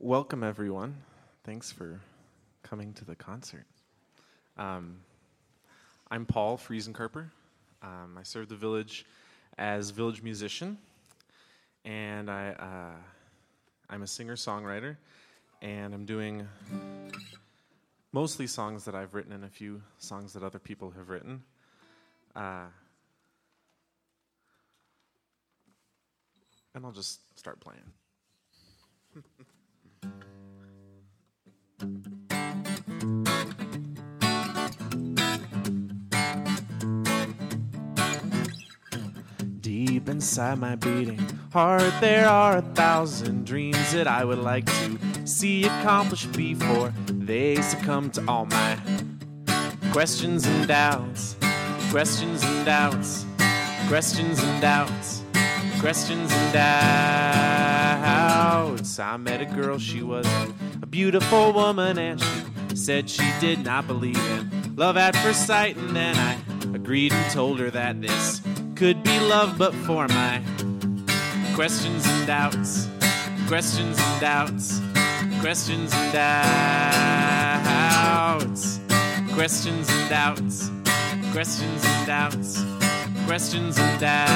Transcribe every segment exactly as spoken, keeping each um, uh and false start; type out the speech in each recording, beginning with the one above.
Welcome, everyone. Thanks for coming to the concert. Um, I'm Paul Friesenkarper. Um, I serve the village as village musician, and I, uh, I'm a singer-songwriter, and I'm doing mostly songs that I've written and a few songs that other people have written. Uh, and I'll just start playing. Deep inside my beating heart, there are a thousand dreams that I would like to see accomplished before they succumb to all my questions and doubts, questions and doubts, questions and doubts, questions and doubts. I met a girl, she was a beautiful woman, and she said she did not believe in love at first sight, and then I agreed and told her that this could be love, but for my questions and doubts, questions and doubts, questions and doubts, questions and doubts, questions and doubts, questions and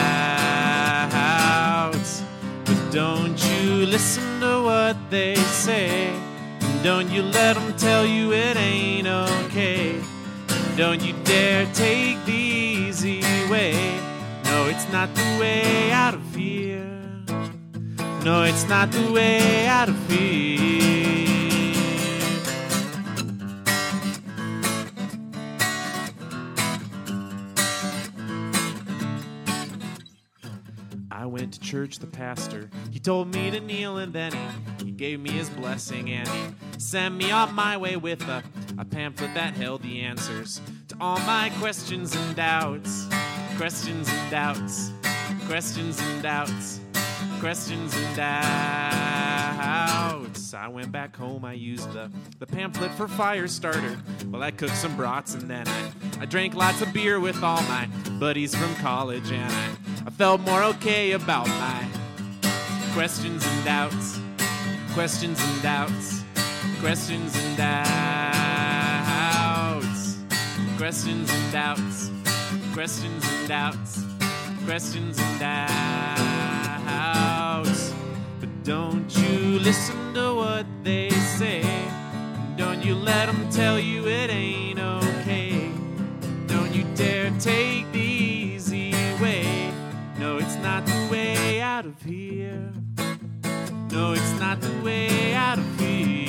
doubts. But don't you listen to what they say, and don't you let them tell you it ain't okay. Don't you dare take the easy way. No, it's not the way out of here. No, it's not the way out of here. I went to church, the pastor, he told me to kneel, and then he, he gave me his blessing, and he sent me on my way with a, a pamphlet that held the answers to all my questions and doubts. Questions and doubts, questions and doubts, questions and doubts. I went back home, I used the, the pamphlet for fire starter. Well, I cooked some brats, and then I, I drank lots of beer with all my buddies from college, and I, I felt more okay about my questions and doubts, questions and doubts, questions and doubts, questions and doubts, questions and doubts, questions and doubts. But don't you listen to what they say, don't you let them tell you it ain't okay. Don't you dare take the easy way. No, it's not the way out of here. No, it's not the way out of here.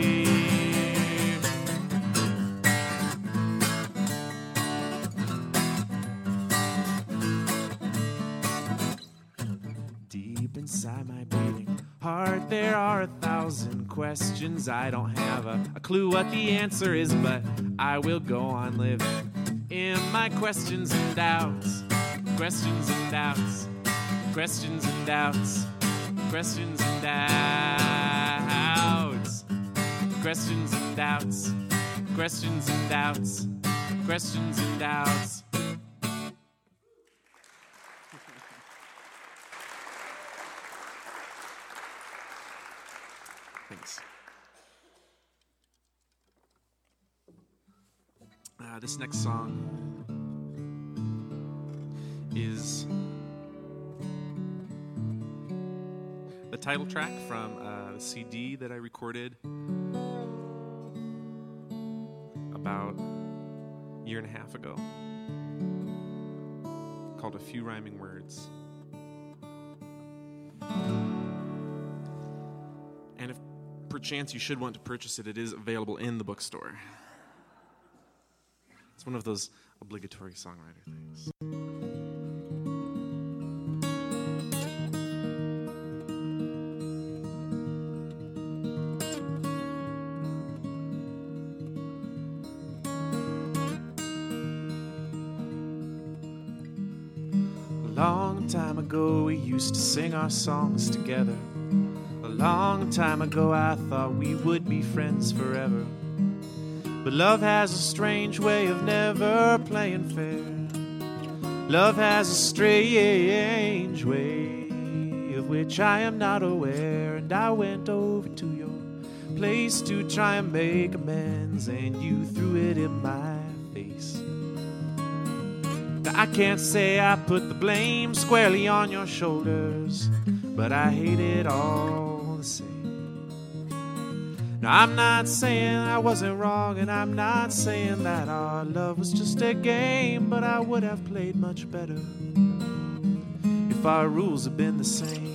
Inside my beating heart, there are a thousand questions. I don't have a, a clue what the answer is, but I will go on living in my questions and doubts, questions and doubts, questions and doubts, questions and doubts, questions and doubts, questions and doubts, questions and doubts. Thanks. Uh, this next song is the title track from uh, the C D that I recorded about a year and a half ago, called A Few Rhyming Words. And if perchance you should want to purchase it, it is available in the bookstore. It's one of those obligatory songwriter things. A long time ago we used to sing our songs together. A long time ago I thought we would be friends forever. But love has a strange way of never playing fair. Love has a strange way of which I am not aware. And I went over to your place to try and make amends, and you threw it in my face. Now, I can't say I put the blame squarely on your shoulders, but I hate it all the same. Now, I'm not saying I wasn't wrong, and I'm not saying that our love was just a game, but I would have played much better if our rules had been the same.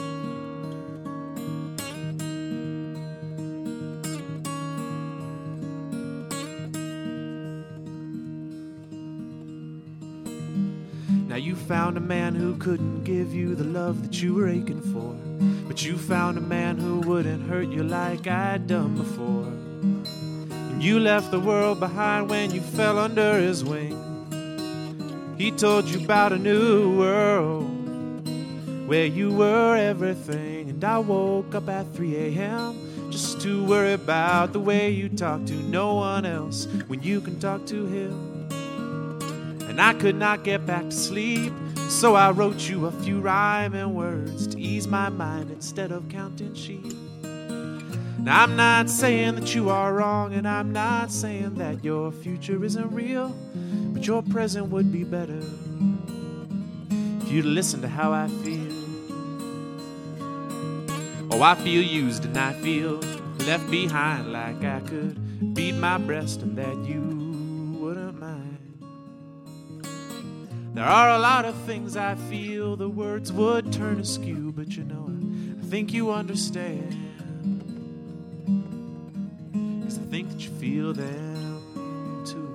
Now you found a man who couldn't give you the love that you were aching for, but you found a man who wouldn't hurt you like I'd done before. And you left the world behind when you fell under his wing. He told you about a new world where you were everything. And I woke up at three a.m. just to worry about the way you talk to no one else when you can talk to him. And I could not get back to sleep, so I wrote you a few rhyming words to ease my mind instead of counting sheep. Now I'm not saying that you are wrong, and I'm not saying that your future isn't real, but your present would be better if you'd listen to how I feel. Oh, I feel used and I feel left behind, like I could beat my breast and that you wouldn't mind. There are a lot of things I feel the words would turn askew, but you know, I, I think you understand, 'cause I think that you feel them too.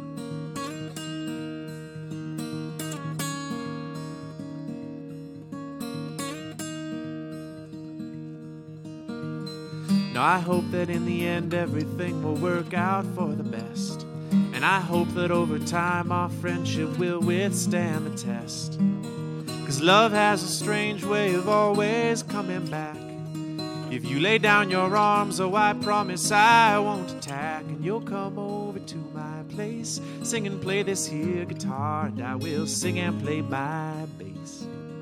Now I hope that in the end everything will work out for the best. And I hope that over time our friendship will withstand the test. 'Cause love has a strange way of always coming back. If you lay down your arms, oh, I promise I won't attack. And you'll come over to my place, sing and play this here guitar, and I will sing and play my bass.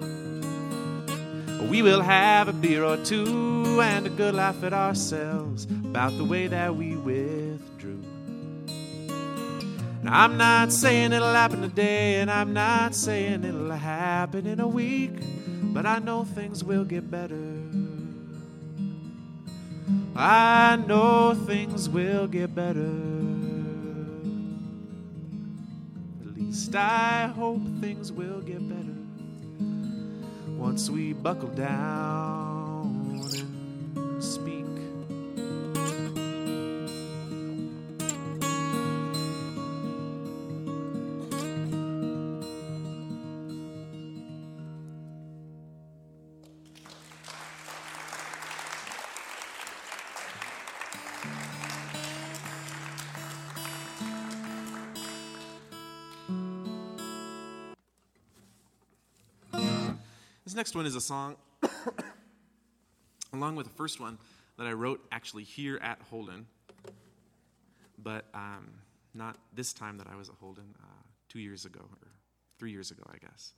We will have a beer or two and a good laugh at ourselves about the way that we withdrew. Now, I'm not saying it'll happen today, and I'm not saying it'll happen in a week, but I know things will get better. I know things will get better. At least I hope things will get better once we buckle down and speak. This next one is a song, along with the first one, that I wrote actually here at Holden, but um, not this time that I was at Holden, uh, two years ago, or three years ago, I guess.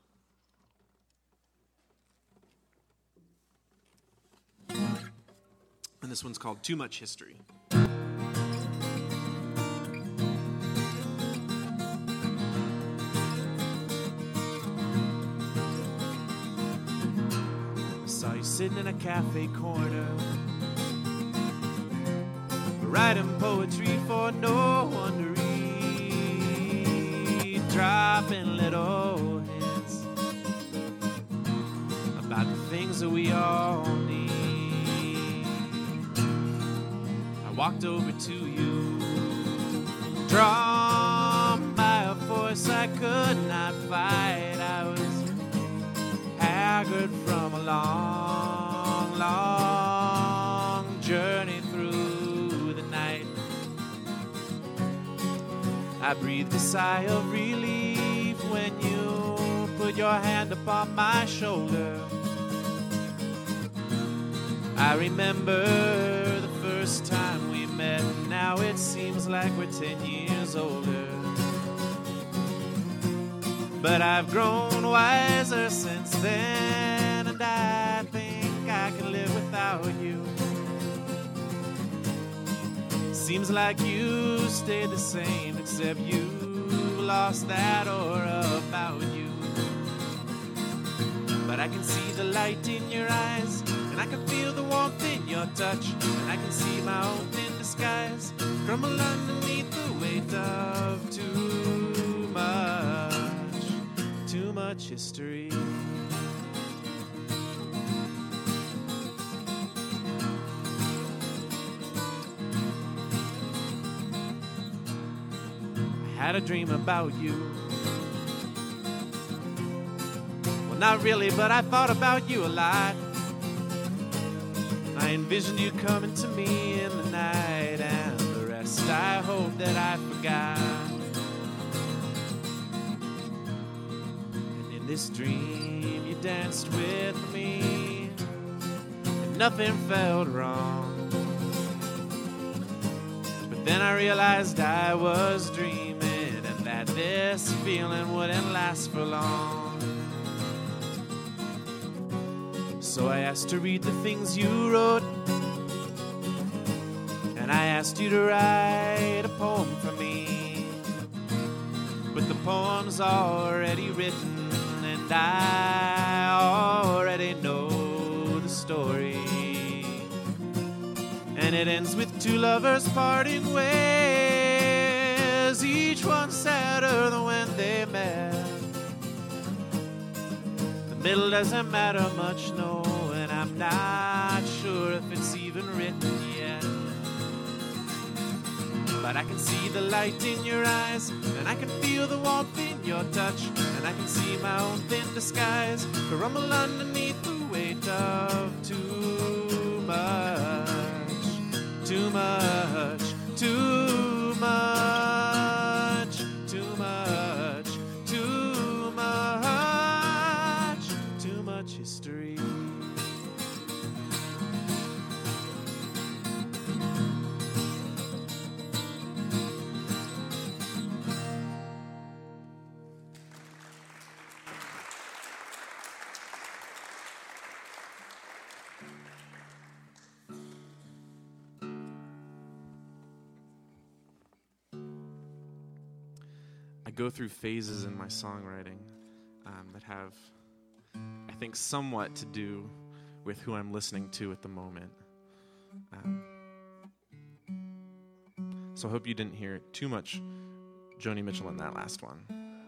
And this one's called Too Much History. Saw you sitting in a cafe corner, writing poetry for no one to read, dropping little hints about the things that we all need. I walked over to you, drawn by a force I could not fight. I was haggard from a long, long journey through the night. I breathed a sigh of relief when you put your hand upon my shoulder. I remember the first time we met, and now it seems like we're ten years older. But I've grown wiser since then, and I think I can live without you. Seems like you stayed the same, except you lost that aura about you. But I can see the light in your eyes, and I can feel the warmth in your touch, and I can see my own thin disguise crumble underneath the weight of too much, too much history. I had a dream about you. Well, not really, but I thought about you a lot. I envisioned you coming to me in the night, and the rest I hope that I forgot. And in this dream you danced with me, and nothing felt wrong. But then I realized I was dreaming, and that this feeling wouldn't last for long. So I asked to read the things you wrote, and I asked you to write a poem for me. But the poem's already written, and I already know the story. And it ends with two lovers parting ways, each one sadder than when they met. The middle doesn't matter much, no, and I'm not sure if it's even written yet. But I can see the light in your eyes, and I can feel the warmth in your touch, and I can see my own thin disguise crumble underneath the weight of too much, too much, too much, too much, too much, too much history. I go through phases in my songwriting um, that have, I think, somewhat to do with who I'm listening to at the moment. Um, so I hope you didn't hear too much Joni Mitchell in that last one.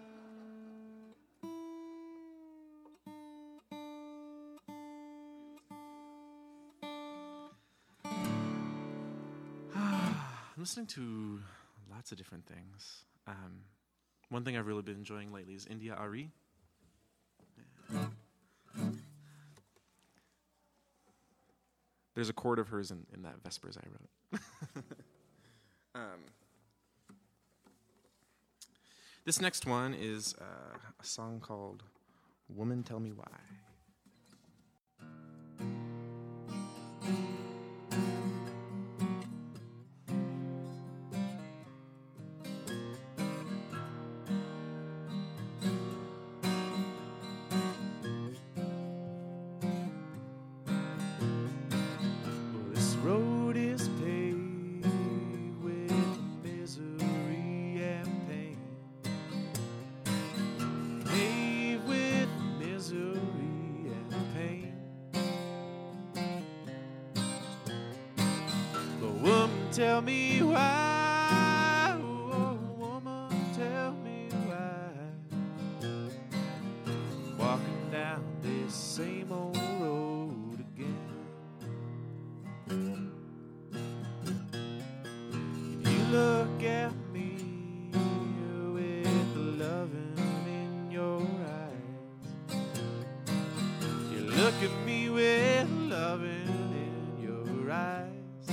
I'm listening to lots of different things. Um, One thing I've really been enjoying lately is India Ari. Yeah. There's a chord of hers in, in that Vespers I wrote. um, this next one is uh, a song called Woman Tell Me Why. Road is paved with misery and pain, paved with misery and pain. But woman, tell me why, oh, woman, tell me why, walking down this same old road again. Look at me with the loving in your eyes. You look at me with loving in your eyes.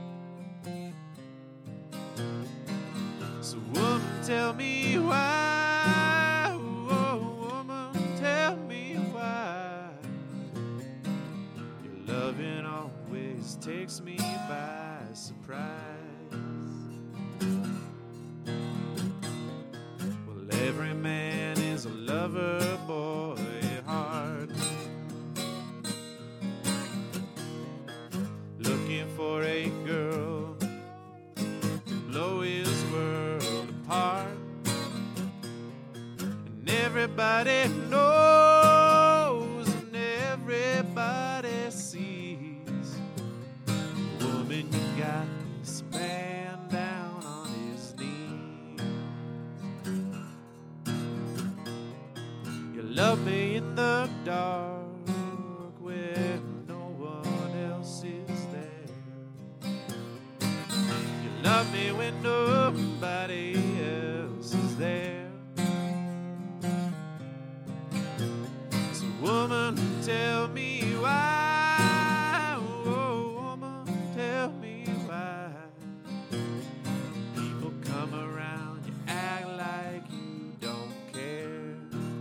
So woman, tell me why, oh, woman, tell me why. Your loving always takes me by surprise. Every man is a lover boy at heart, looking for a girl love me in the dark when no one else is there. You love me when nobody else is there. So woman, tell me why. Oh, woman, tell me why. People come around, you act like you don't care.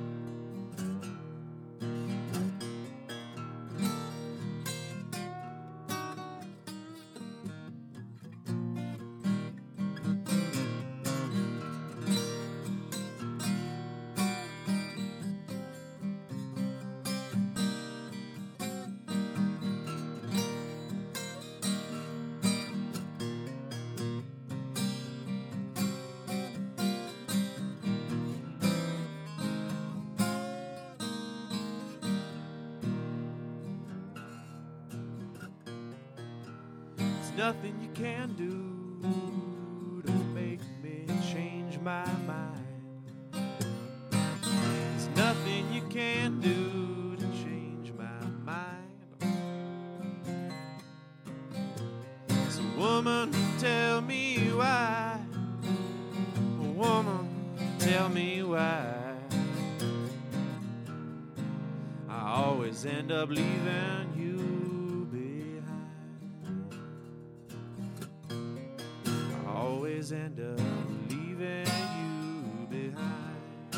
Nothing you can do to make me change my mind. There's nothing you can do to change my mind. So woman, tell me why. Woman, tell me why. I always end up leaving you. End up leaving you behind.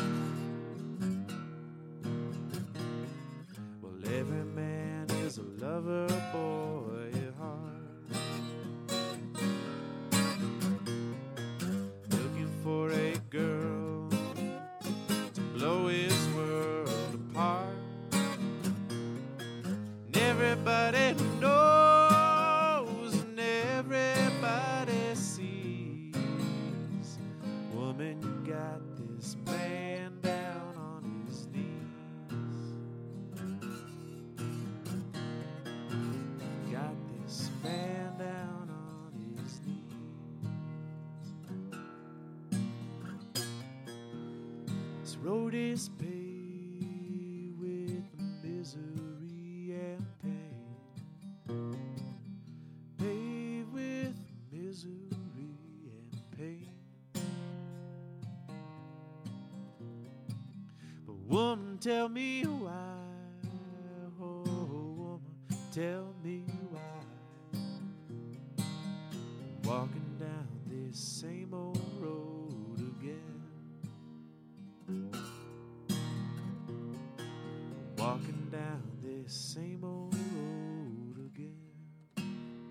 Well, every man is a lover boy at heart, looking for a girl to blow his world apart. And everybody knows and everybody sees, woman, you got this man down on his knees. Got this man down on his knees. This road is paved with misery and pain. Paved with misery and pain. Woman, tell me why. Oh, woman, tell me why. Walking down this same old road again. Walking down this same old road again.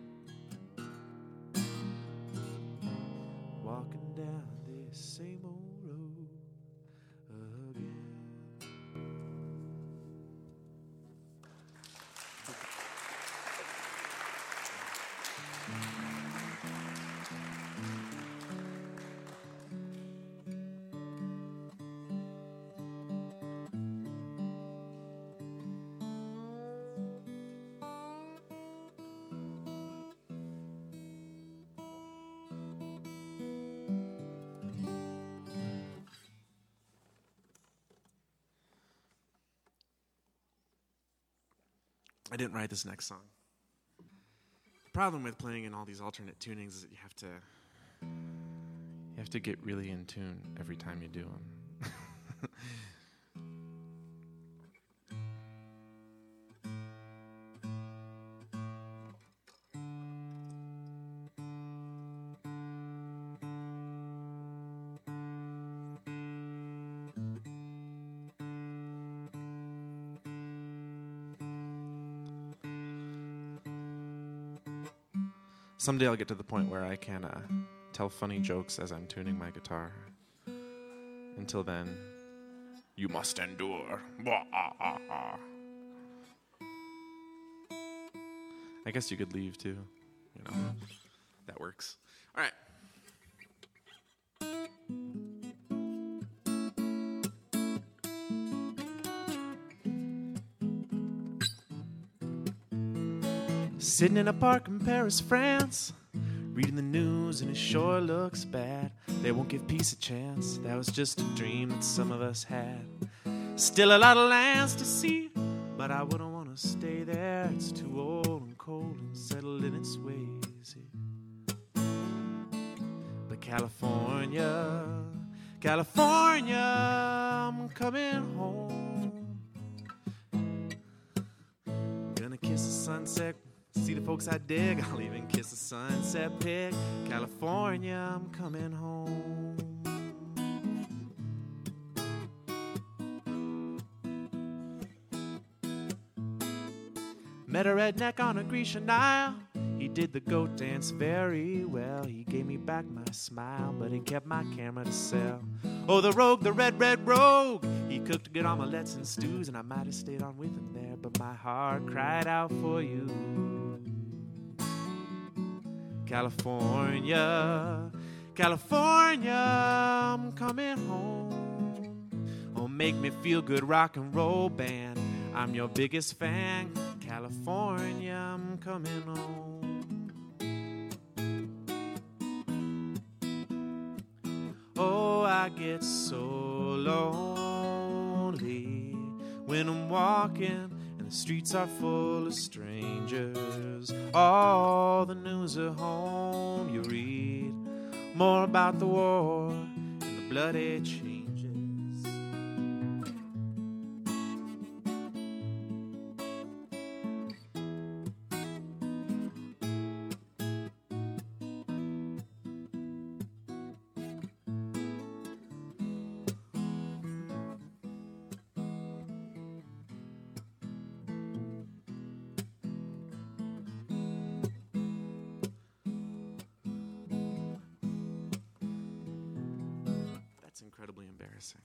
Walking down this same old road again. I didn't write this next song. The problem with playing in all these alternate tunings is that you have to you have to get really in tune every time you do them. Someday I'll get to the point where I can uh, tell funny jokes as I'm tuning my guitar. Until then, you must endure. I guess you could leave too. You know, that works. All right. Sitting in a park in Paris, France, reading the news and it sure looks bad. They won't give peace a chance. That was just a dream that some of us had. Still a lot of lands to see, but I wouldn't want to stay there. It's too old and cold and settled in its ways. But California, California, I'm coming home. Gonna kiss the sunset, see the folks I dig. I'll even kiss the sunset pig. California, I'm coming home. Met a redneck on a Grecian Nile. He did the goat dance very well. He gave me back my smile, but he kept my camera to sell. Oh, the rogue, the red, red rogue. He cooked good omelets and stews, and I might have stayed on with him there, but my heart cried out for you. California, California, I'm coming home. Oh, make me feel good rock and roll band. I'm your biggest fan. California, I'm coming home. Oh, I get so lonely when I'm walking and the streets are full of strangers. All the news at home you read, more about the war and the bloody changes. Incredibly embarrassing.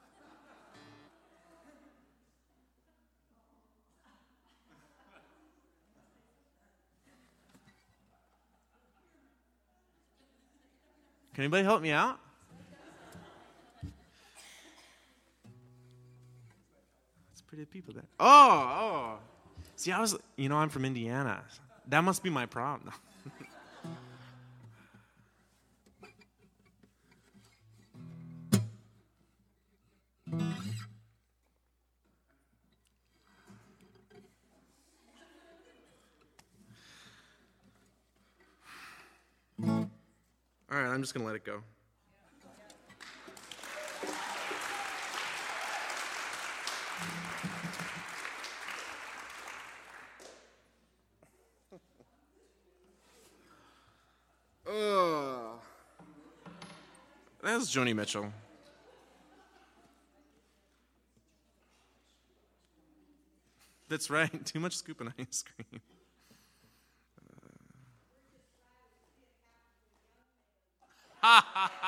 Can anybody help me out? That's pretty people there. Oh, oh. See, I was, you know, I'm from Indiana. That must be my problem. All right, I'm just going to let it go. Oh. That's Joni Mitchell. That's right. Too much scoop and ice cream. Uh.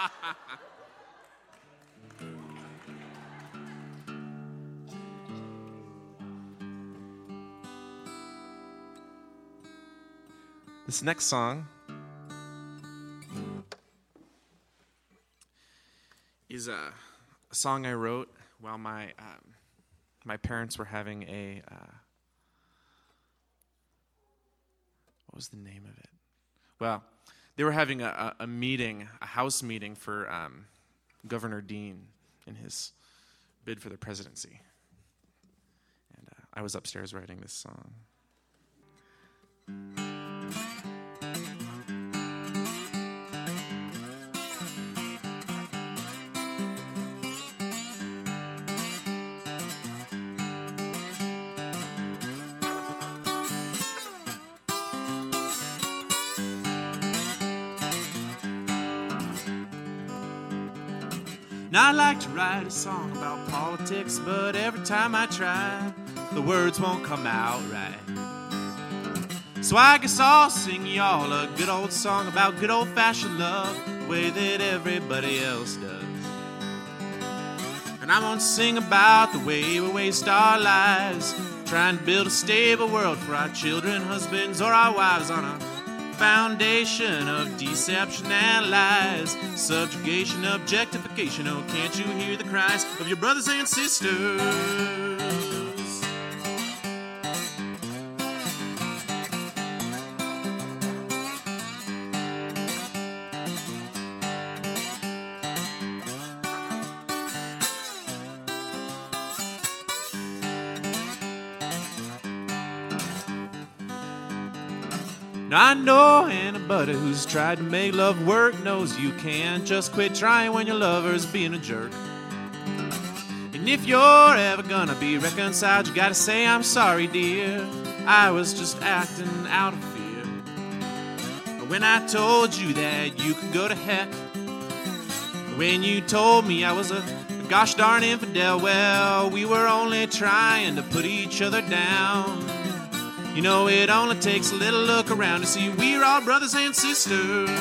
This next song is a, a song I wrote while my um, my parents were having a uh, what was the name of it? Well, they were having a, a meeting, a house meeting for um, Governor Dean in his bid for the presidency, and uh, I was upstairs writing this song. Now I'd like to write a song about politics, but every time I try, the words won't come out right. So I guess I'll sing y'all a good old song about good old-fashioned love, the way that everybody else does. And I'm gonna sing about the way we waste our lives, trying to build a stable world for our children, husbands, or our wives on a foundation of deception and lies, subjugation, objectification. Oh, can't you hear the cries of your brothers and sisters? Now I know anybody who's tried to make love work knows you can't just quit trying when your lover's being a jerk. And if you're ever gonna be reconciled, you gotta say, I'm sorry, dear, I was just acting out of fear. But when I told you that you could go to heck, when you told me I was a gosh darn infidel, well, we were only trying to put each other down. You know, it only takes a little look around to see we're all brothers and sisters.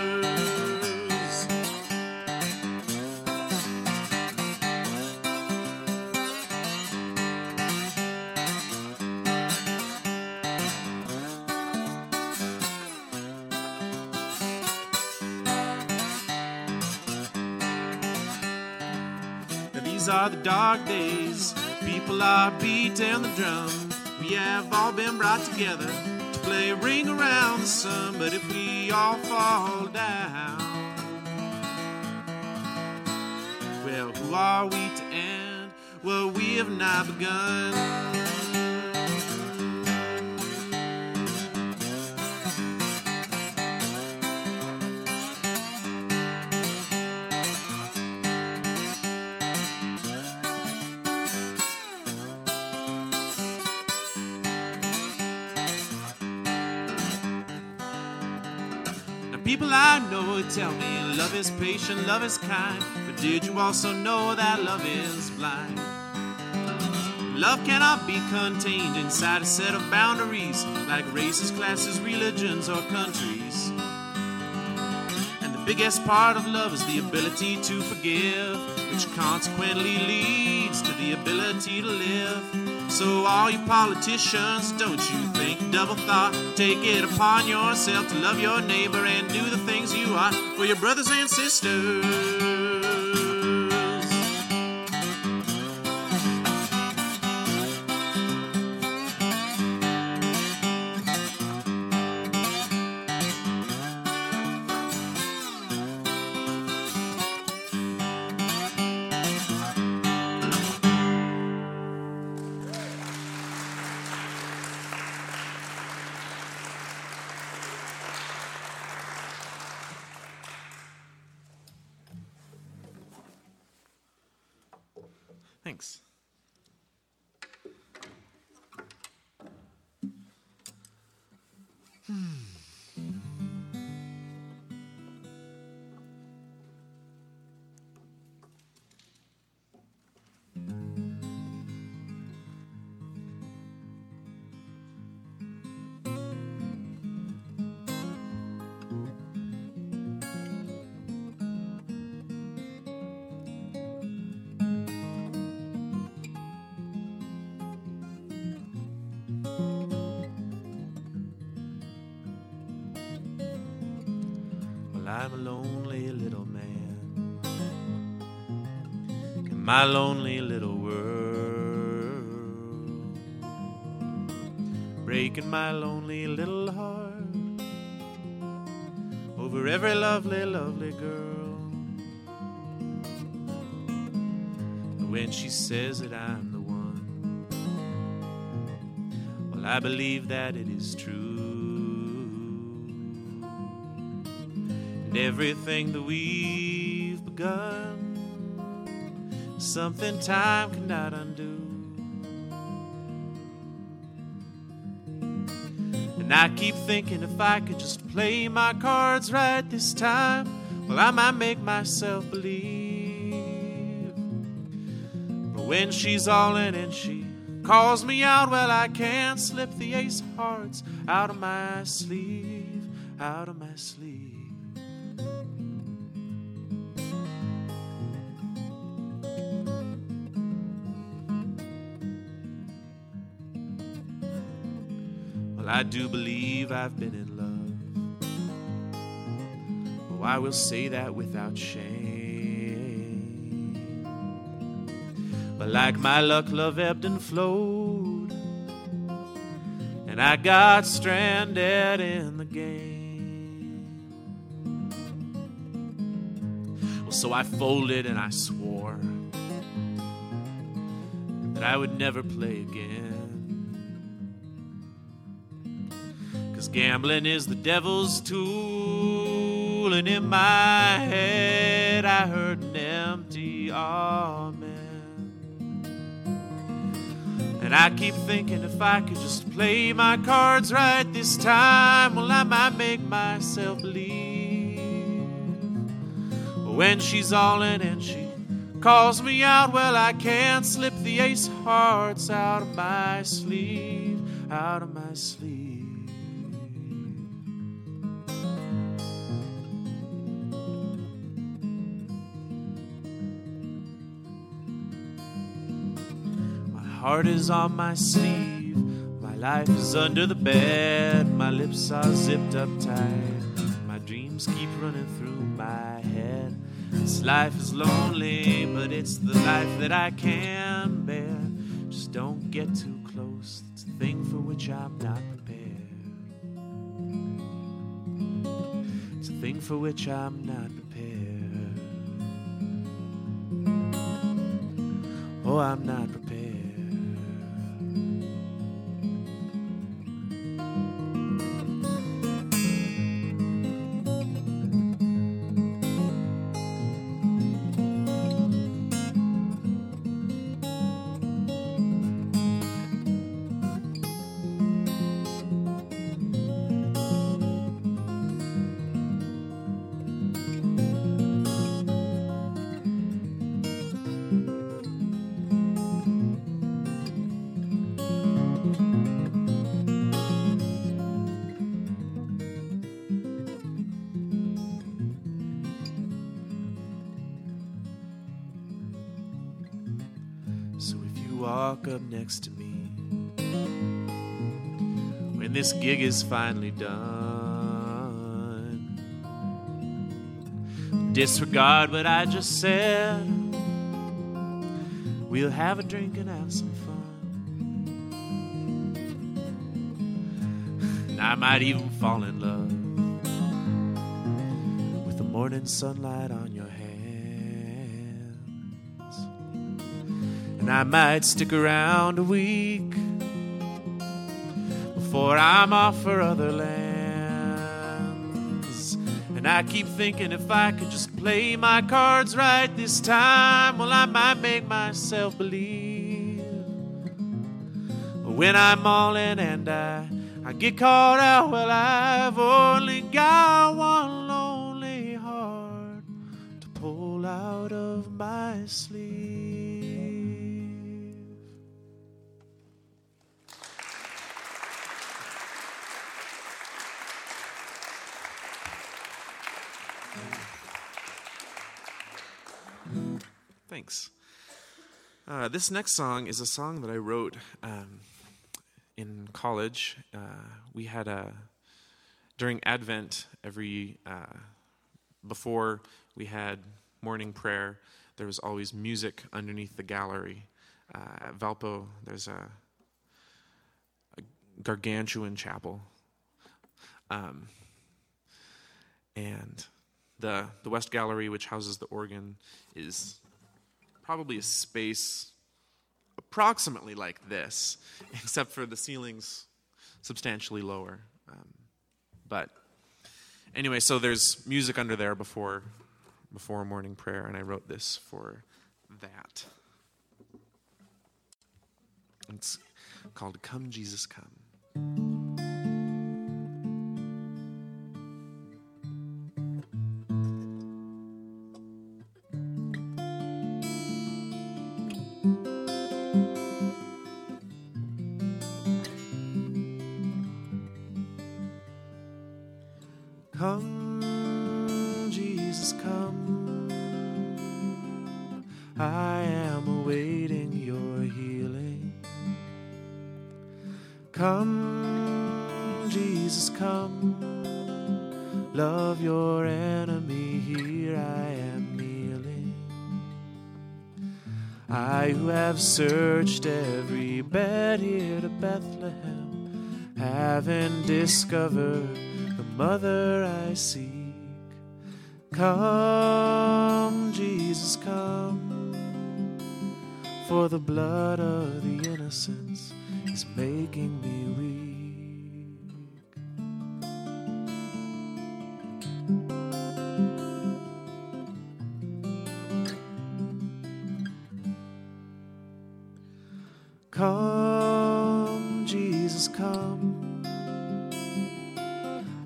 These are the dark days, people are beating the drum. We have all been brought together to play a ring around the sun. But if we all fall down, well, who are we to end? Well, we have not begun. People I know tell me love is patient, love is kind. But did you also know that love is blind? Love cannot be contained inside a set of boundaries like races, classes, religions, or countries. And the biggest part of love is the ability to forgive, which consequently leads to the ability to live. So all you politicians, don't you think double thought. Take it upon yourself to love your neighbor and do the things you ought for your brothers and sisters. Thanks. Hmm. I'm a lonely little man in my lonely little world, breaking my lonely little heart over every lovely, lovely girl. When she says that I'm the one, well, I believe that it is true. And everything that we've begun, something time cannot undo. And I keep thinking if I could just play my cards right this time, well, I might make myself believe. But when she's all in and she calls me out, well, I can't slip the ace of hearts out of my sleeve, out of my sleeve. Well, I do believe I've been in love. Oh, I will say that without shame. But like my luck, love ebbed and flowed, and I got stranded in the game. Well, so I folded and I swore that I would never play again. Gambling is the devil's tool, and in my head I heard an empty amen. And I keep thinking if I could just play my cards right this time, well, I might make myself believe. But when she's all in and she calls me out, well, I can't slip the ace of hearts out of my sleeve, out of my sleeve. Heart is on my sleeve, my life is under the bed, my lips are zipped up tight, my dreams keep running through my head. This life is lonely, but it's the life that I can bear. Just don't get too close, it's a thing for which I'm not prepared. It's a thing for which I'm not prepared. Oh, I'm not prepared. Walk up next to me when this gig is finally done. Disregard what I just said. We'll have a drink and have some fun. And I might even fall in love with the morning sunlight on your hands. And I might stick around a week before I'm off for other lands. And I keep thinking if I could just play my cards right this time, well, I might make myself believe. But when I'm all in and I, I get caught out, well, I've only got one lonely heart to pull out of my sleeve. Thanks. Uh, this next song is a song that I wrote um, in college. Uh, we had a, during Advent, every, uh, before we had morning prayer, there was always music underneath the gallery. Uh, at Valpo, there's a, a gargantuan chapel. Um, and the the West Gallery, which houses the organ, is probably a space approximately like this, except for the ceiling's substantially lower. Um, but anyway, so there's music under there before before morning prayer, and I wrote this for that. It's called Come Jesus Come. Come, Jesus, come. I am awaiting your healing. Come, Jesus, come. Love your enemy, here I am kneeling. I who have searched every bed here to Bethlehem, haven't discovered the mother I seek. Come, Jesus, come, for the blood of the innocents is making me weak.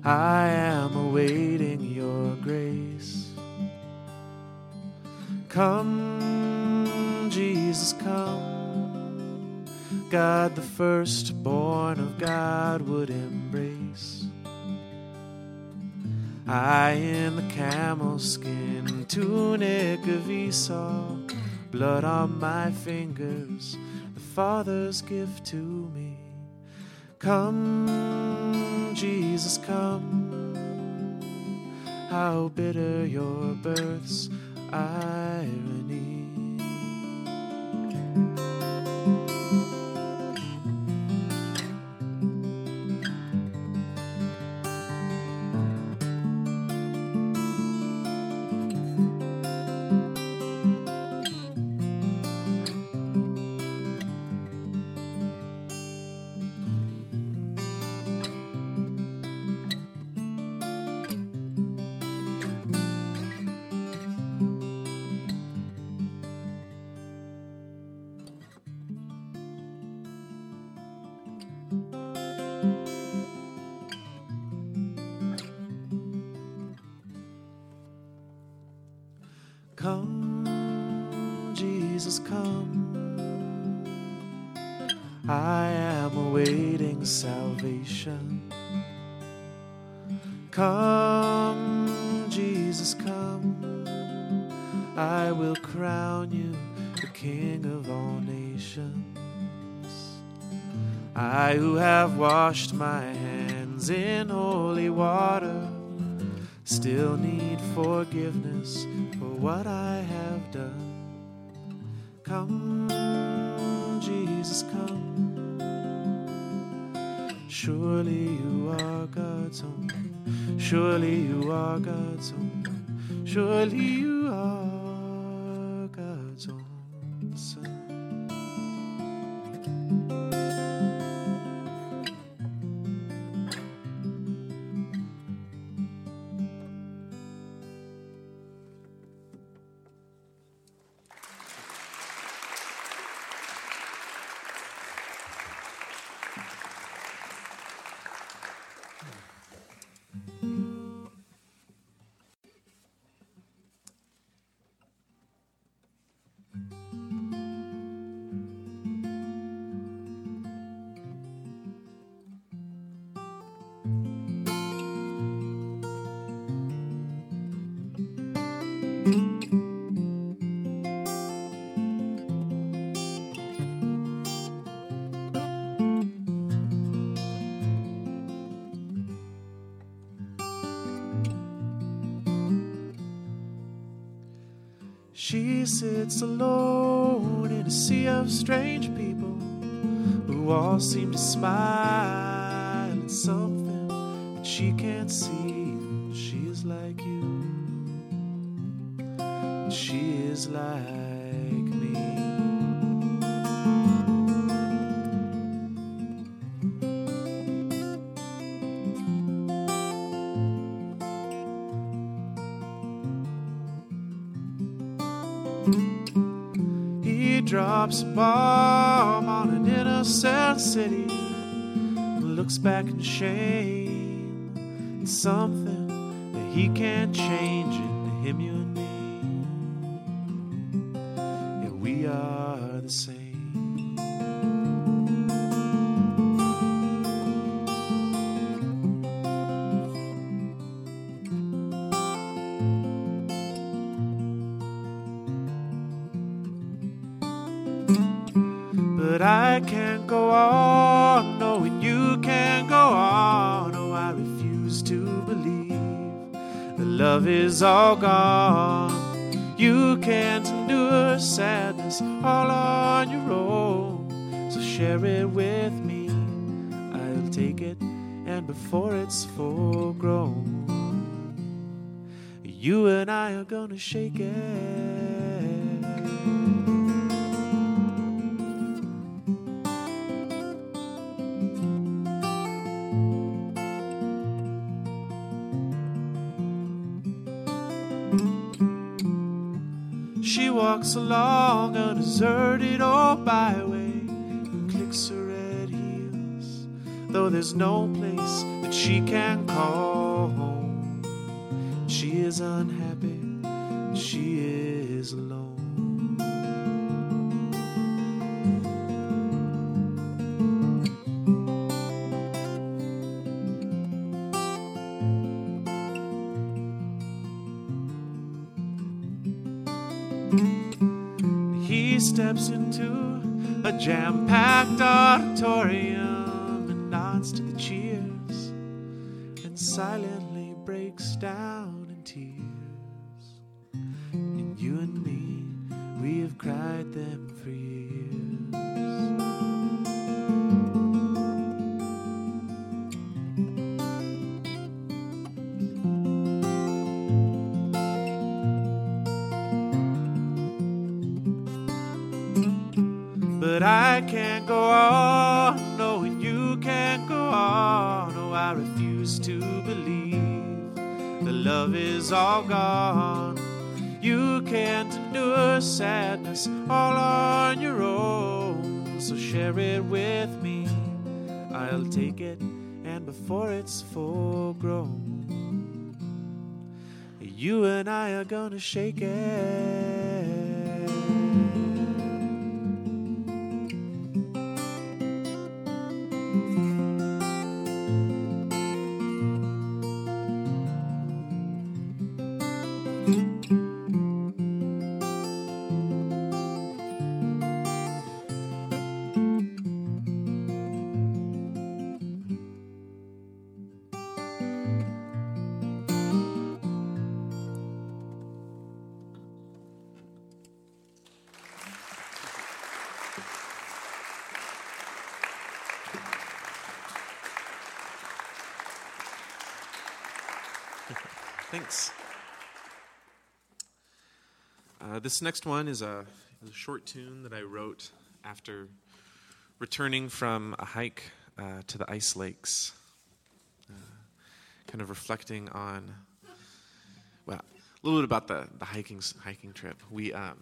I am awaiting your grace. Come, Jesus, come. God the firstborn of God would embrace. I in the camel skin tunic of Esau, blood on my fingers, the Father's gift to me. Come, Jesus, come. How bitter your birth's irony. Come, Jesus, come. I am awaiting salvation. Come, Jesus, come. I will crown you the King of all nations. I who have washed my hands in holy water still need forgiveness for what I have done. Come, Jesus, come. Surely you are God's own. Surely you are God's own. Surely you are God's own son. She sits alone in a sea of strange people who all seem to smile at something that she can't see. She's like you, and she is like me. He drops a bomb on an innocent city, looks back in shame. It's something that he can't change into him, you and me. Yeah, we are the same. But I can't go on knowing you can't go on. Oh, I refuse to believe the love is all gone. You can't endure sadness all on your own. So share it with me. I'll take it, and before it's full grown, you and I are gonna shake it. She walks along a deserted old byway and clicks her red heels. though there's no place that she can call home. She is unhappy, she is alone. He steps into a jam-packed auditorium and nods to the cheers and silently breaks down in tears. And you and me, we have cried them for years. But I can't go on, no, and you can't go on. Oh, I refuse to believe the love is all gone. You can't endure sadness all on your own. So share it with me, I'll take it, and before it's full grown, you and I are gonna shake it. Thanks. Uh, this next one is a, is a short tune that I wrote after returning from a hike uh, to the Ice Lakes, uh, kind of reflecting on, well, a little bit about the, the hiking hiking trip. We um,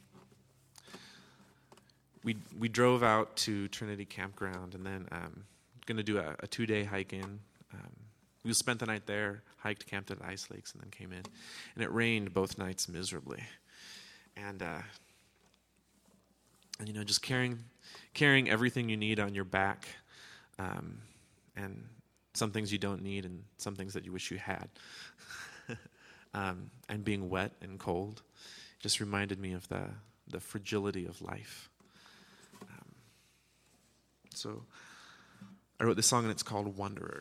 we we drove out to Trinity Campground and then um, going to do a, a two-day hike in. Um, we spent the night there, hiked, camped at Ice Lakes, and then came in. And it rained both nights miserably. And, uh, and you know, just carrying carrying everything you need on your back, um, and some things you don't need and some things that you wish you had. um, and being wet and cold just reminded me of the, the fragility of life. Um, so I wrote this song, and it's called Wanderer.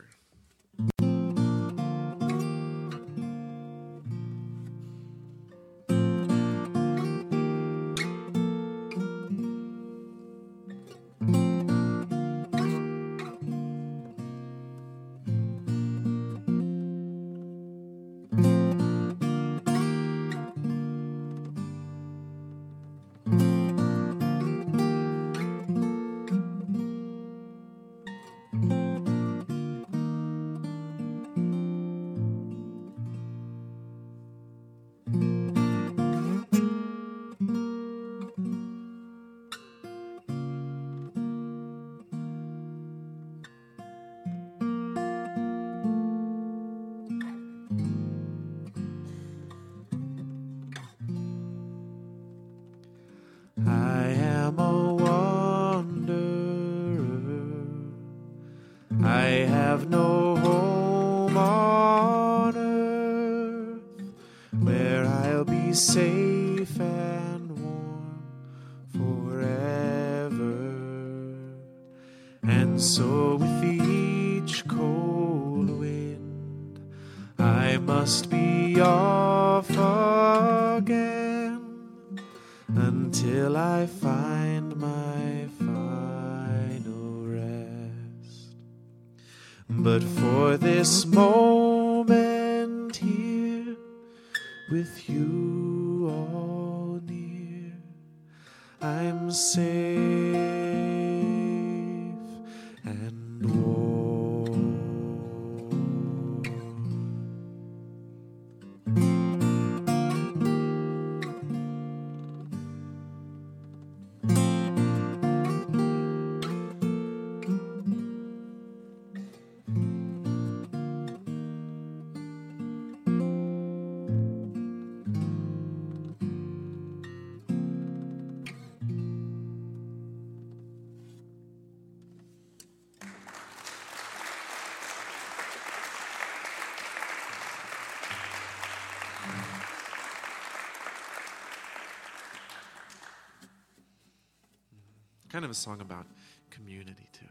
I am a wanderer. I have no home on earth where I'll be safe and warm forever. And so with each cold wind I must be off again, until I find my final rest. But for this moment here, with you all near, I'm safe and warm. kind of a song about community, too.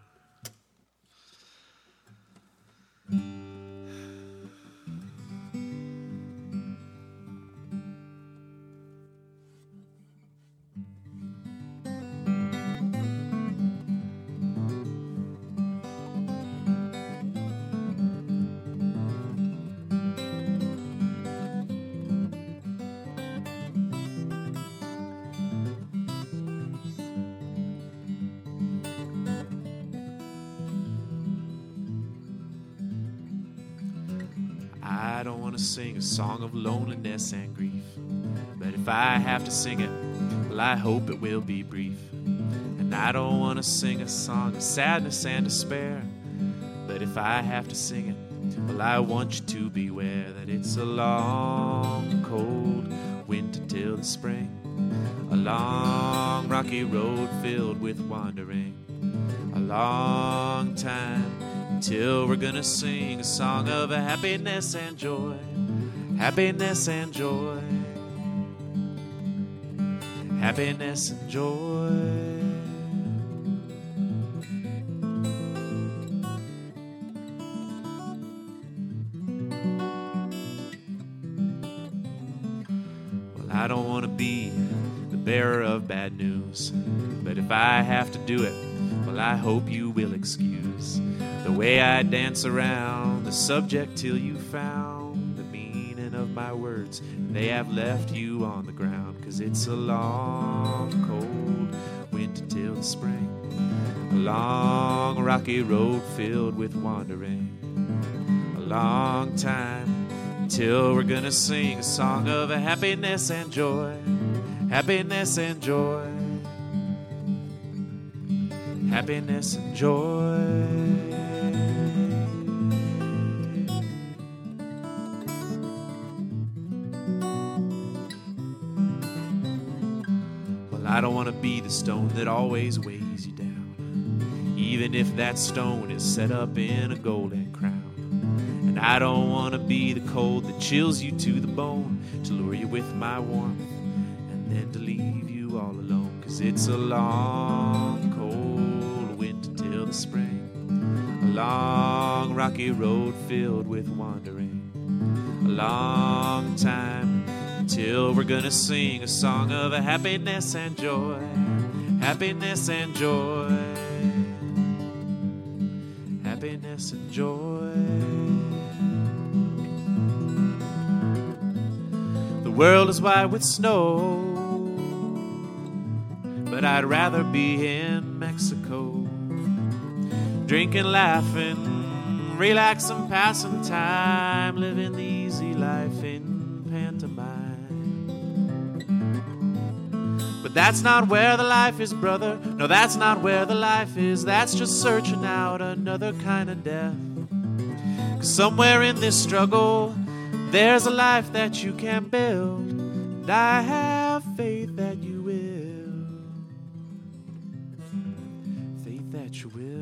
I don't want to sing a song of loneliness and grief, but if I have to sing it, well, I hope it will be brief. And I don't want to sing a song of sadness and despair, but if I have to sing it, well, I want you to beware that it's a long, cold winter till the spring, a long, rocky road filled with wandering, a long time till we're gonna sing a song of happiness and joy, happiness and joy, happiness and joy. Well, I don't want to be the bearer of bad news, but if I have to do it, well, I hope you will excuse the way I dance around the subject till you found the meaning of my words. They have left you on the ground, 'cause it's a long, cold winter till the spring, a long, rocky road filled with wandering, a long time until we're gonna sing a song of happiness and joy, happiness and joy, happiness and joy. I don't want to be the stone that always weighs you down, even if that stone is set up in a golden crown. And I don't want to be the cold that chills you to the bone, to lure you with my warmth and then to leave you all alone. 'Cause it's a long, cold winter till the spring, a long, rocky road filled with wandering, a long time till we're gonna sing a song of happiness and joy, happiness and joy, happiness and joy. The world is white with snow, but I'd rather be in Mexico, drinking, laughing, relaxing, passing time, living the easy life in pantomime. But that's not where the life is, brother. No, that's not where the life is. That's just searching out another kind of death. 'Cause somewhere in this struggle, there's a life that you can build, and I have faith that you will. Faith that you will.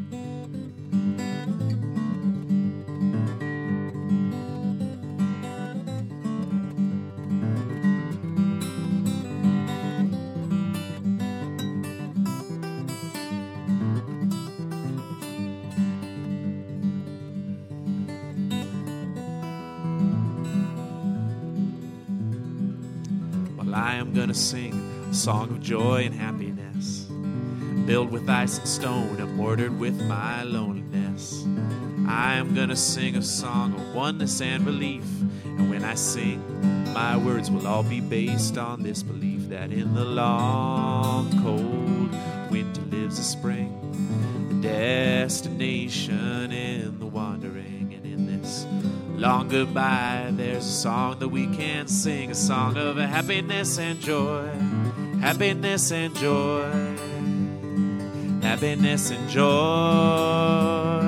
I am gonna sing a song of joy and happiness, built with ice and stone and mortared with my loneliness. I am gonna sing a song of oneness and relief, and when I sing, my words will all be based on this belief that in the long, cold winter lives a spring, the destination in the wandering, and in this long goodbye, there's a song that we can sing, a song of happiness and joy, happiness and joy, happiness and joy.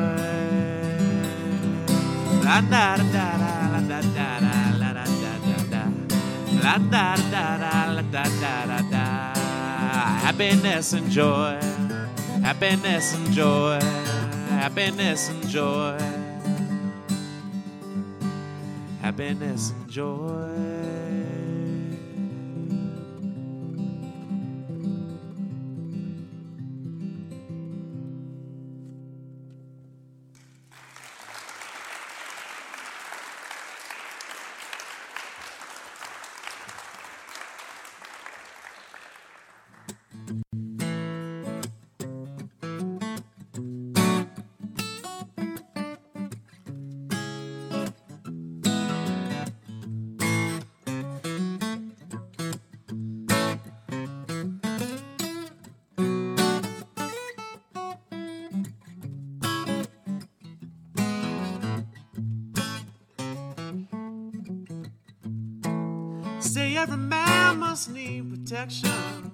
La da da da da la da da da la da da da da la da da da la da da da da. Happiness and joy, happiness and joy, happiness and joy. Happiness and joy. say every man must need protection.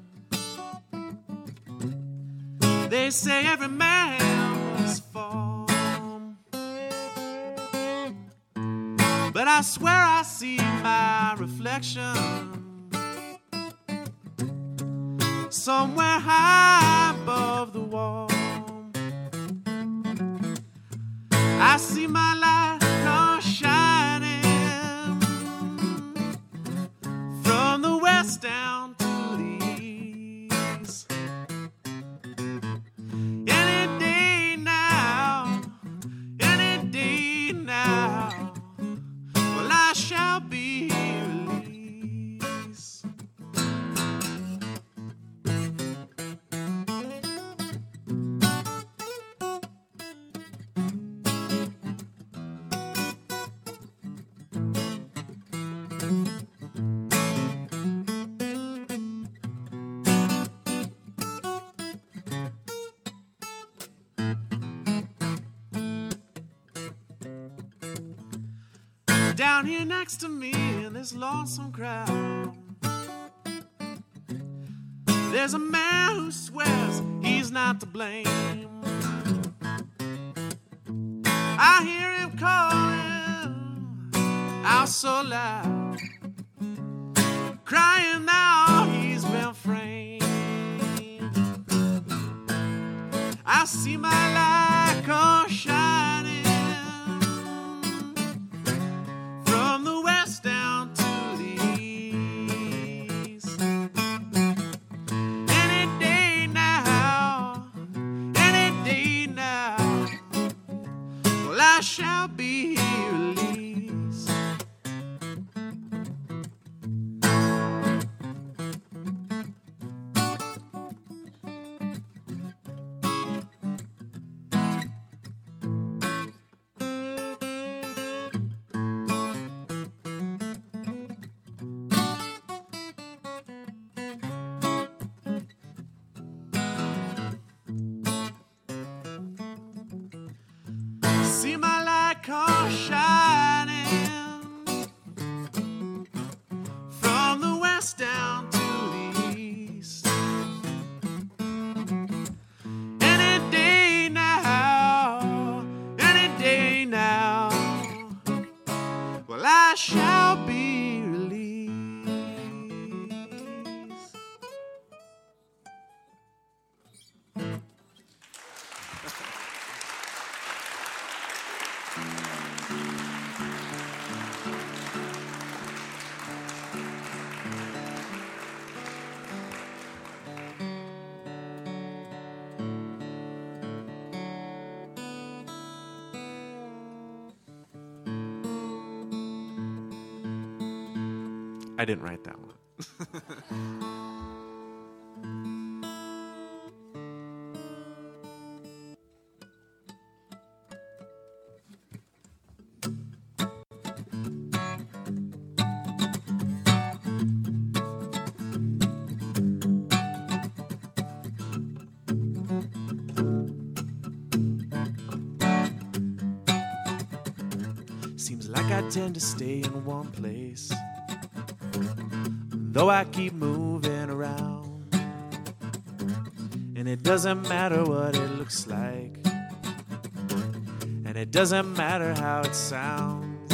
They say every man must fall. But I swear I see my reflection somewhere high above the wall. I see my light come shining from the west down to the east. Any day now, any day now, well, I shall be released. Down here next to me in this lonesome crowd, there's a man who swears he's not to blame. I hear him calling out so loud, crying now he's been framed. I see my light come shining from the west down to the east. Any day now, any day now, well, I shall be released. See my light come shining from the west down to the east. Any day now, any day now, well, I shall be released. I didn't write that one. Seems like I tend to stay in one place, though I keep moving around. And it doesn't matter what it looks like, and it doesn't matter how it sounds.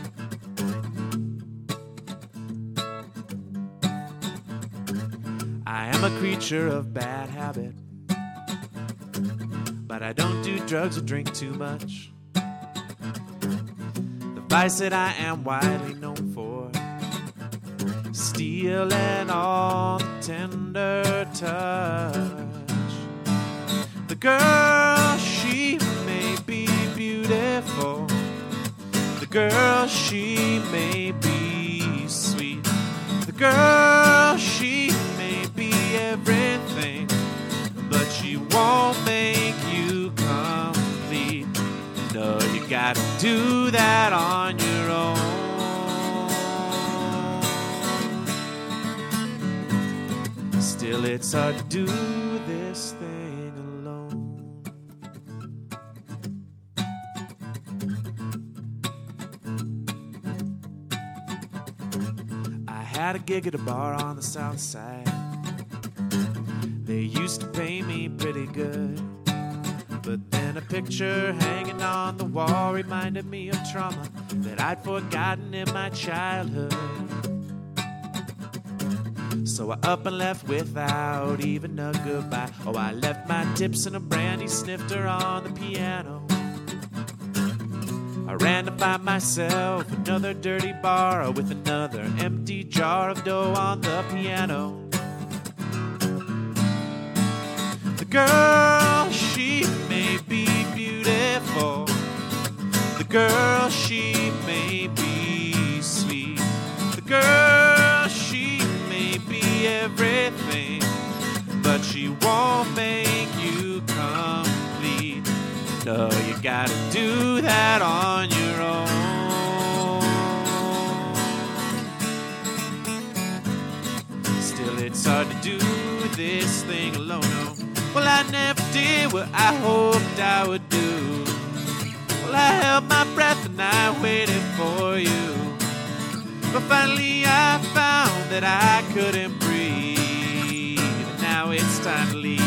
I am a creature of bad habit, but I don't do drugs or drink too much. The vice that I am widely known for, stealing all the tender touch. The girl, she may be beautiful. The girl, she may be sweet. The girl, she may be everything, but she won't make you complete. No, you gotta do that on your own. Still, it's hard to do this thing alone. I had a gig at a bar on the south side. They used to pay me pretty good, but then a picture hanging on the wall reminded me of trauma that I'd forgotten in my childhood. So I up and left without even a goodbye. Oh, I left my tips in a brandy snifter on the piano. I ran to find myself another dirty bar with another empty jar of dough on the piano. The girl, she may be beautiful. The girl, she may be sweet. The girl, she may be everything, but she won't make you complete. No, you gotta do that on your own. Still, it's hard to do this thing alone. Oh, well, I never did what I hoped I would do. Well, I held my breath and I waited for you. But finally I found that I couldn't breathe. And now it's time to leave.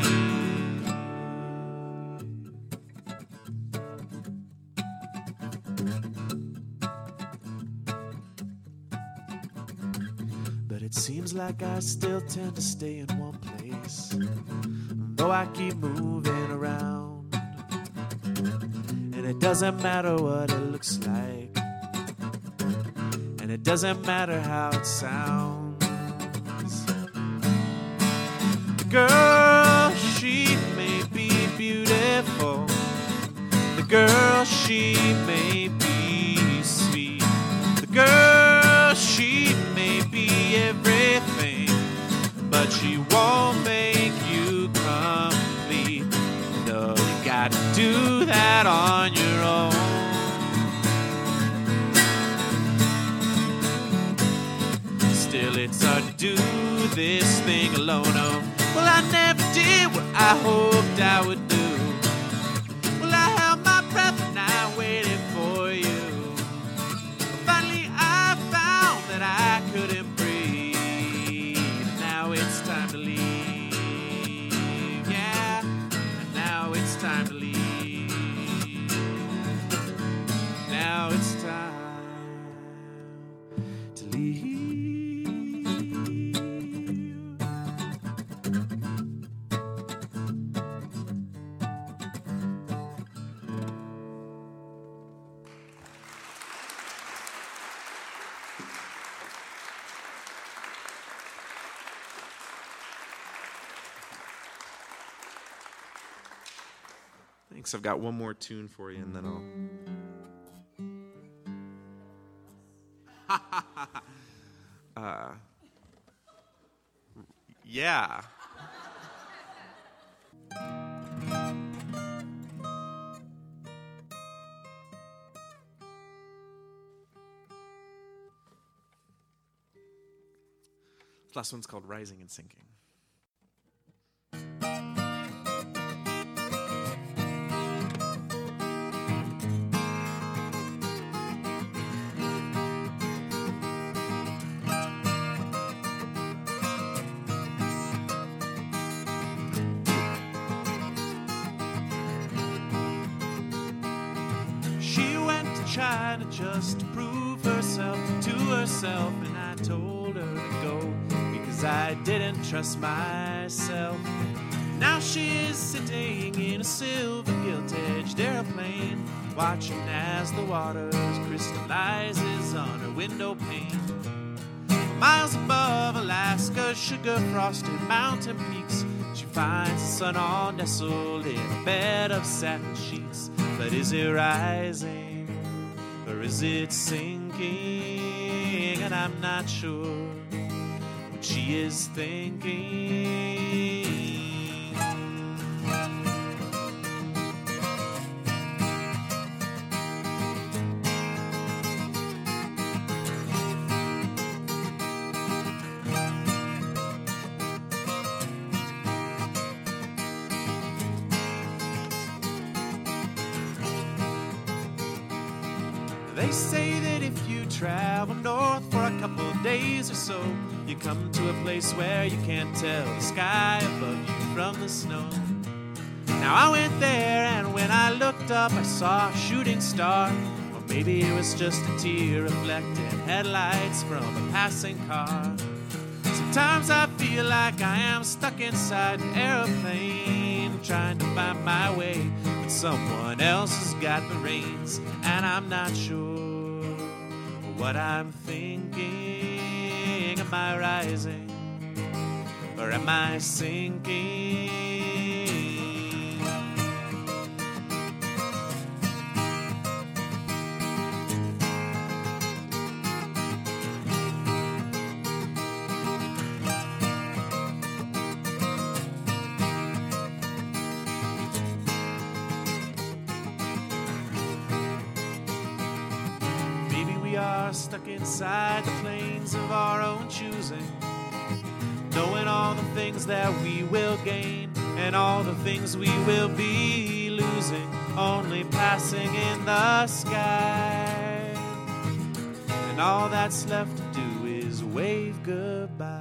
But it seems like I still tend to stay in one place, though I keep moving around. And it doesn't matter what it looks like, and it doesn't matter how it sounds. The girl, she may be beautiful. The girl, she may be sweet. The girl, she may be everything, but she won't make you complete. No, you gotta do that on your own. Still, it's hard to do this thing alone. Oh, well, I never did what I hoped I would do. Well, I held my breath and I waited for you. Finally, I found that I couldn't breathe. And now it's time to leave. Yeah, and now it's time to leave. Now it's time to leave. Thanks. I've got one more tune for you, and then I'll. uh, yeah. This last one's called Rising and Sinking. China just to prove herself to herself, and I told her to go because I didn't trust myself. Now she is sitting in a silver gilt-edged airplane, watching as the waters crystallizes on her window pane. Miles above Alaska's sugar-frosted mountain peaks, she finds the sun all nestled in a bed of satin sheets. But is it rising? Or is it sinking? And I'm not sure what she is thinking. They say that if you travel north for a couple days or so, you come to a place where you can't tell the sky above you from the snow. Now I went there, and when I looked up, I saw a shooting star. Or maybe it was just a tear reflecting headlights from a passing car. Sometimes I feel like I am stuck inside an airplane, trying to find my way, but someone else has got the reins, and I'm not sure what I'm thinking. Am I rising, or am I sinking? Stuck inside the planes of our own choosing, knowing all the things that we will gain and all the things we will be losing, only passing in the sky. And all that's left to do is wave goodbye.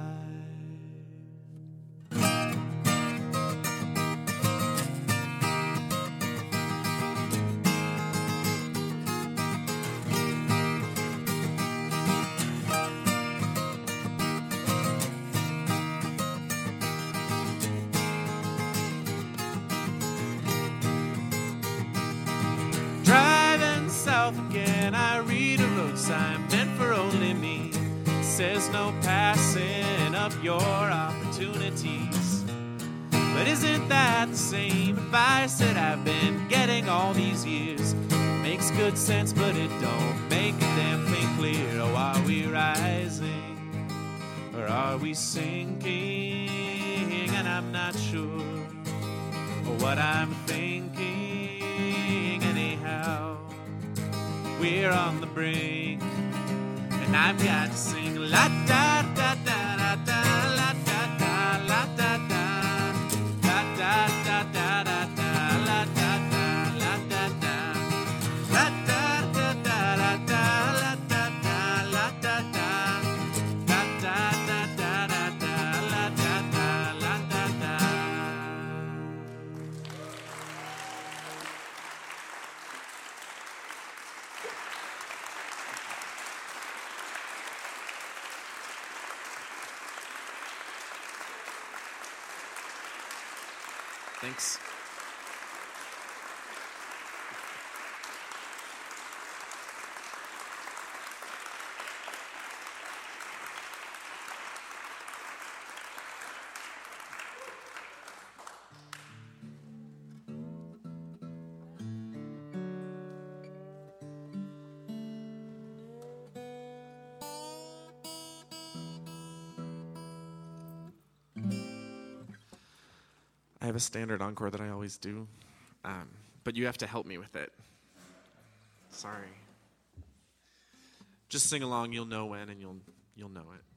Again, I read a road sign meant for only me. It says no passing up your opportunities. But isn't that the same advice that I've been getting all these years? It makes good sense, but it don't make a damn thing clear. Oh, are we rising, or are we sinking? And I'm not sure what I'm thinking anyhow. We're on the brink, and I've got to sing la da da da da da la da da la da da la da da da da da la da da la da da la da da da da da la da da la da da la da da da da da la da da la da da. Thanks. I have a standard encore that I always do, um, but you have to help me with it. Sorry. Just sing along, you'll know when, and you'll you'll know it.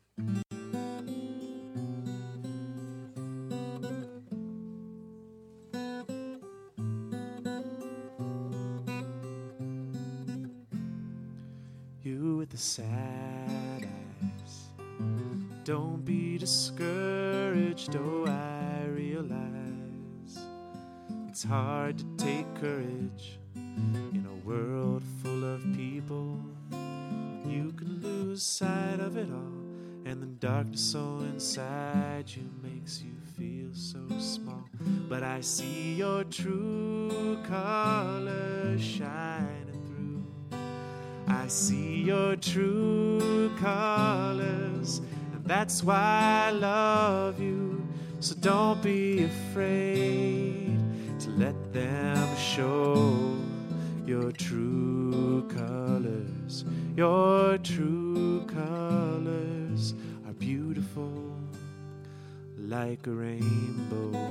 You with the sad eyes, don't be discouraged, oh I realize it's hard to take courage in a world full of people. You can lose sight of it all, and the darkness so inside you makes you feel so small. But I see your true colors shining through. I see your true colors, and that's why I love you. So don't be afraid to let them show your true colors. Your true colors are beautiful like a rainbow.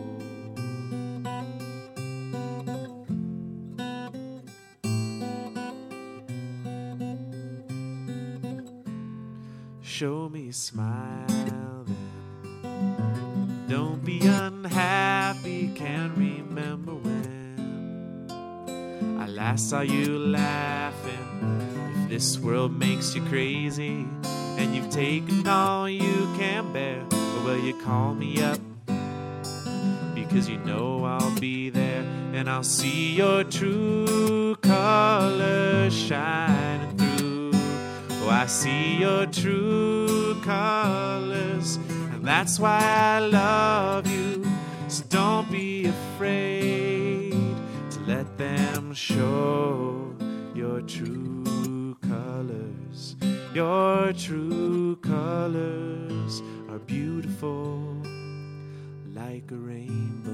Show me a smile then. Don't be unhappy, can't remember when I last saw you laughing. If this world makes you crazy and you've taken all you can bear, or will you call me up? Because you know I'll be there, and I'll see your true colors shining through. Oh, I see your true colors, and that's why I love you. So don't be afraid to let them show your true colors. Your true colors are beautiful like a rainbow.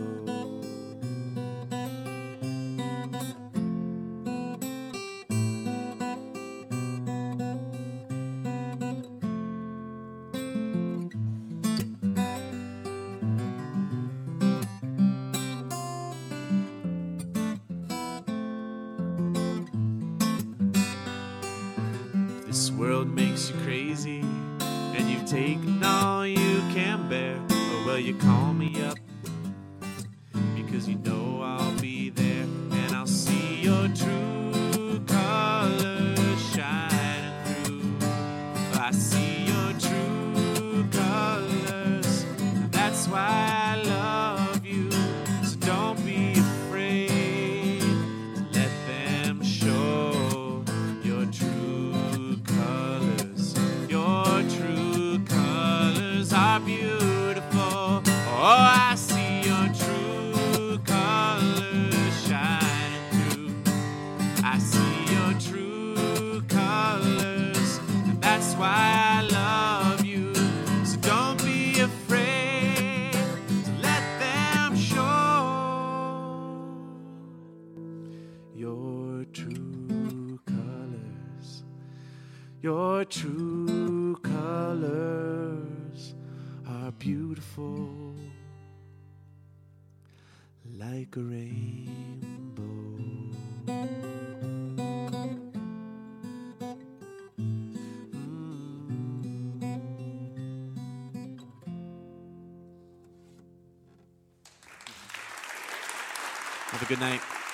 If this world makes you crazy and you've taken all you can bear, or will you call me up? Because you know I'll be there, and I'll see your true colors shining through. I see your true colors, and that's why I love you. So don't be afraid to let them show your true colors. Your true colors are beautiful. Oh, I see your true colors shining through. I see your true colors, and that's why I love you. So don't be afraid to let them show your true colors. Your true colors are beautiful like a rainbow. Mm. Have a good night.